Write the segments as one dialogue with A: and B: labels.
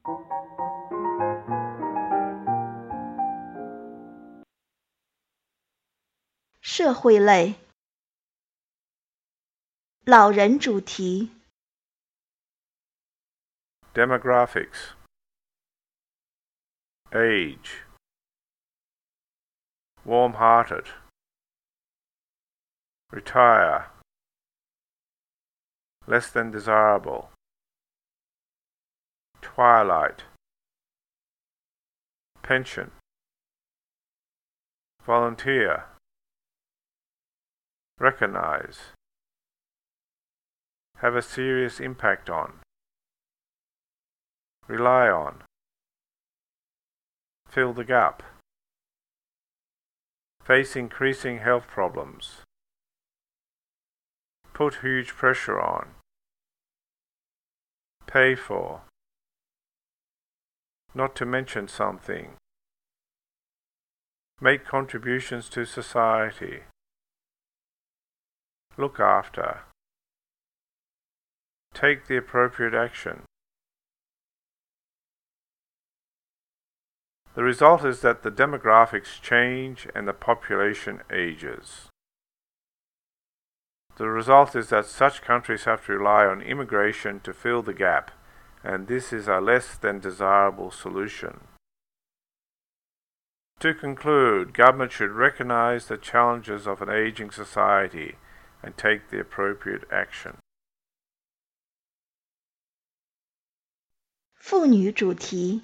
A: 社会类，老人主题。
B: Demographics. Age. Warm-hearted. Retire. Less than desirable. Twilight. Pension. Volunteer. Recognize. Have a serious impact on. Rely on. Fill the gap. Face increasing health problems. Put huge pressure on. Pay for. Not to mention something. Make contributions to society. Look after. Take the appropriate action. The result is that the demographics change and the population ages. The result is that such countries have to rely on immigration to fill the gap, and this is a less than desirable solution. To conclude, government should recognize the challenges of an aging society and take the appropriate action.
A: 妇女主题。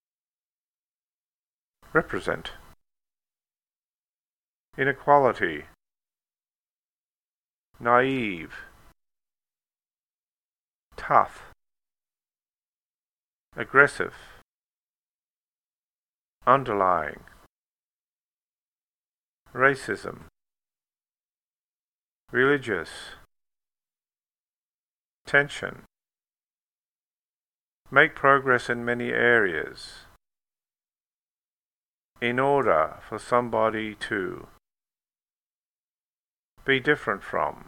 B: Represent. Inequality. Naive. Tough. Aggressive. Underlying. Racism. Religious. Tension. Make progress in many areas. In order for somebody to. Be different from.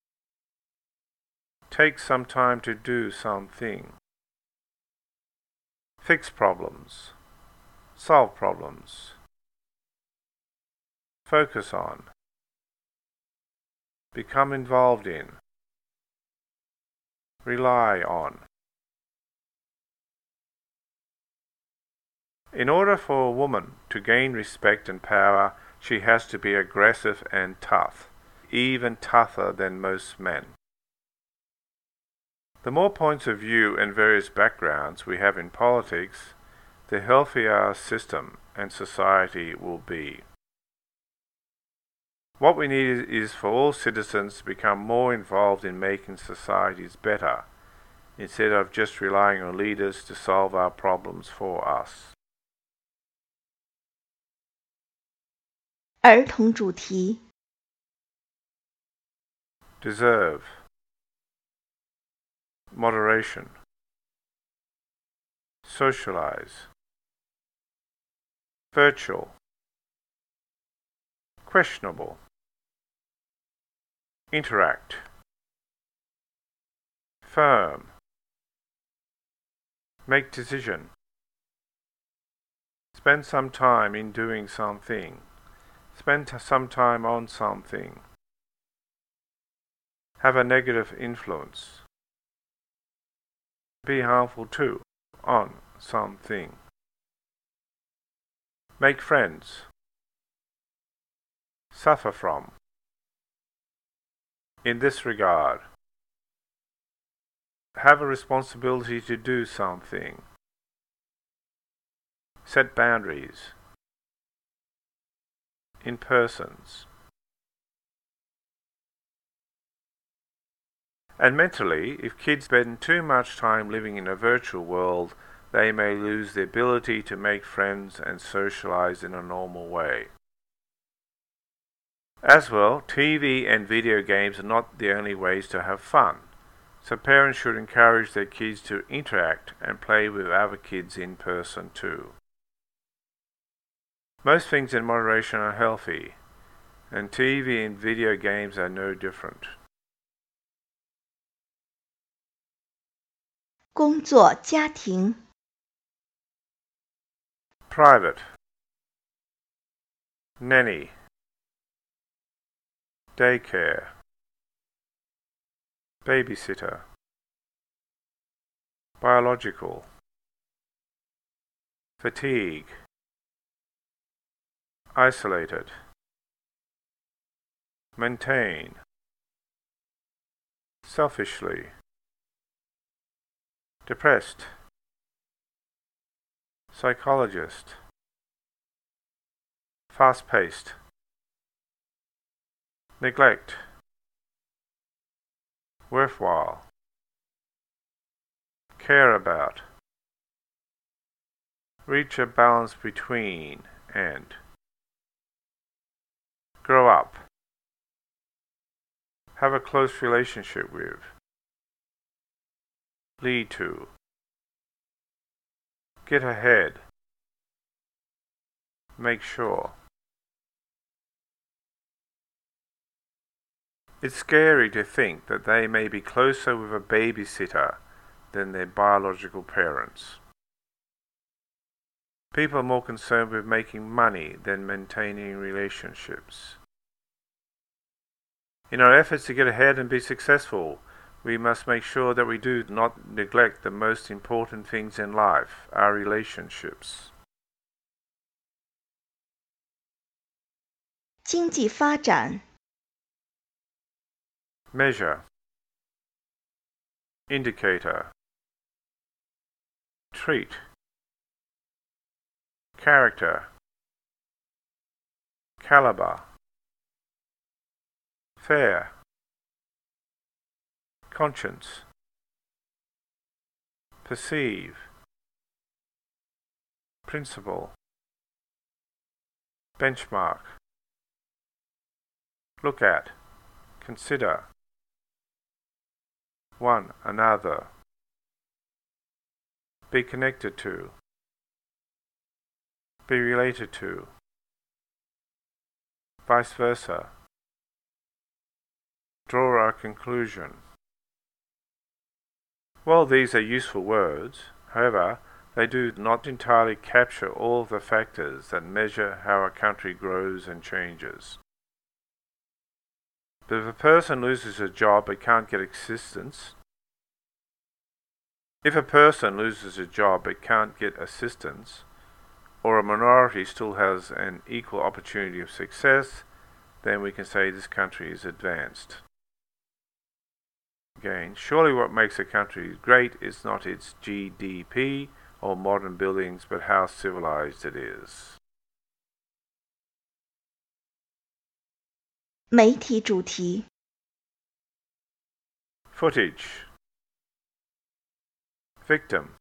B: Take some time to do something. Fix problems. Solve problems. Focus on. Become involved in. Rely on. In order for a woman to gain respect and power, she has to be aggressive and tough, even tougher than most men. The more points of view and various backgrounds we have in politics, the healthier our system and society will be. What we need is for all citizens to become more involved in making societies better, instead of just relying on leaders to solve our problems for us.
A: 儿童主题。
B: Deserve. Moderation. Socialize. Virtual. Questionable. Interact. Firm. Make decision. Spend some time in doing something. Spend some time on something. Have a negative influence. Be harmful to, on something. Make friends. Suffer from. In this regard. Have a responsibility to do something. Set boundaries. In persons. And mentally, if kids spend too much time living in a virtual world, they may lose the ability to make friends and socialize in a normal way. As well, TV and video games are not the only ways to have fun, so parents should encourage their kids to interact and play with other kids in person too. Most things in moderation are healthy, and TV and video games are no different.
A: 工作家庭。
B: private, nanny, daycare, babysitter, biological, fatigue, isolated, maintain, selfishly, depressed, psychologist, fast-paced, neglect, worthwhile, care about, reach a balance between and, grow up, have a close relationship with, lead to, get ahead, make sure. It's scary to think that they may be closer with a babysitter than their biological parents. People are more concerned with making money than maintaining relationships. In our efforts to get ahead and be successful, we must make sure that we do not neglect the most important things in life, our relationships.
A: 经济发展
B: Measure, indicator, treat, character, caliber, fair, conscience, perceive, principle, benchmark, look at, consider, one another, be connected to, be related to, vice versa, draw a conclusion. While these are useful words, however, they do not entirely capture all the factors that measure how a country grows and changes. But if a person loses a job but can't get assistance, or a minority still has an equal opportunity of success, then we can say this country is advanced. Again, surely what makes a country great is not its GDP or modern buildings, but how civilized it is.
A: 媒体主题
B: Footage, victim,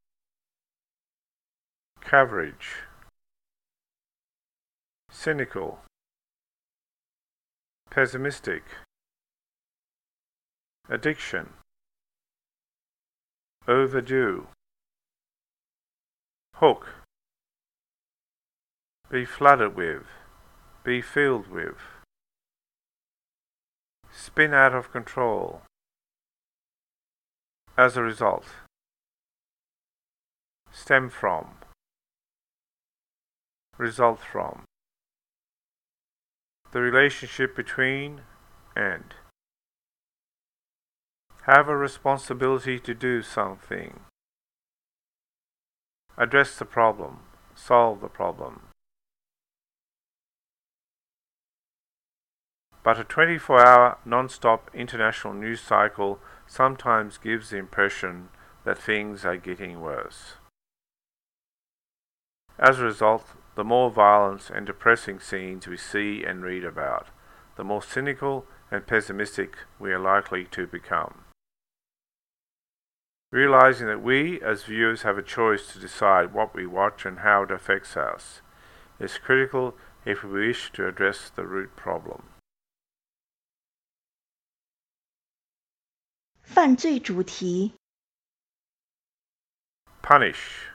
B: coverage, cynical, pessimistic, addiction, overdue, hook, be flooded with, be filled with, spin out of control, as a result, stem from, result from, the relationship between and, have a responsibility to do something, address the problem, solve the problem. But a 24-hour non-stop international news cycle sometimes gives the impression that things are getting worse. As a result, the more violence and depressing scenes we see and read about, the more cynical and pessimistic we are likely to become. Realizing that we, as viewers, have a choice to decide what we watch and how it affects us, is critical if we wish to address the root problem.
A: 犯罪主题
B: Punish,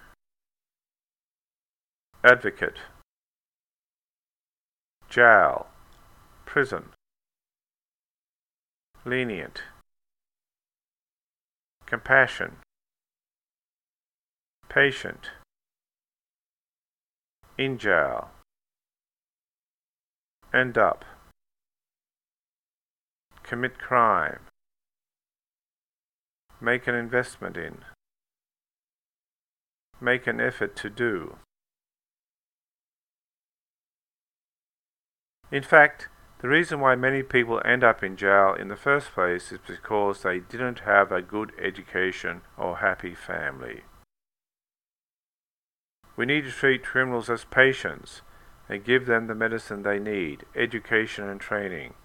B: advocate, jail, prison, lenient, compassion, patient, in jail, end up, commit crime, make an investment in, make an effort to do. In fact, the reason why many people end up in jail in the first place is because they didn't have a good education or happy family. We need to treat criminals as patients and give them the medicine they need, education and training.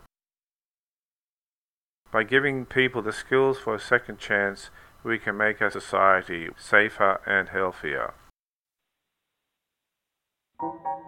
B: By giving people the skills for a second chance, we can make our society safer and healthier.